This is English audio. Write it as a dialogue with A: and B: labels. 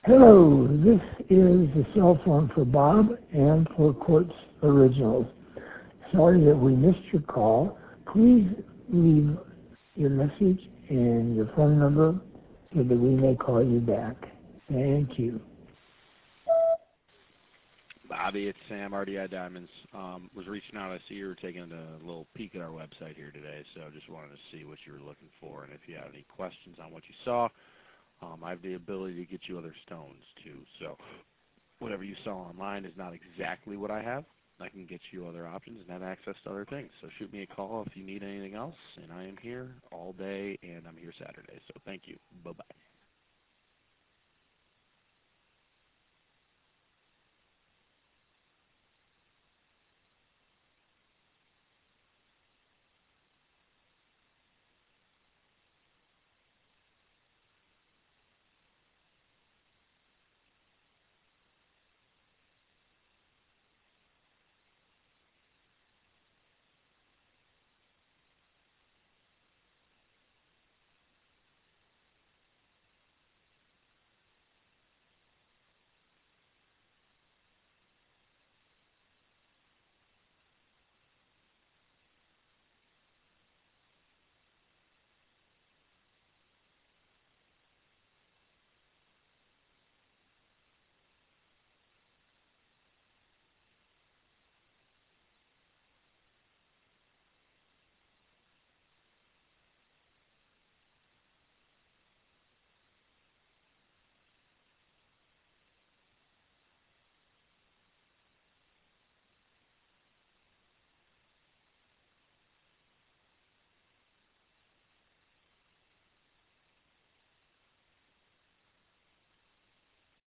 A: Hello, this is the cell phone for Bob and for Quartz Originals. Sorry that we missed your call. Please leave your message and your phone number so that we may call you back. Thank you.
B: Bobby, it's Sam, RDI Diamonds. Was reaching out. I see you were taking a little peek at our website here today, so just wanted to see what you were looking for, and if you have any questions on what you saw. I have the ability to get you other stones, too. So whatever you saw online is not exactly what I have. I can get you other options and have access to other things. So shoot me a call if you need anything else, and I am here all day, and I'm here Saturday. So thank you. Bye-bye.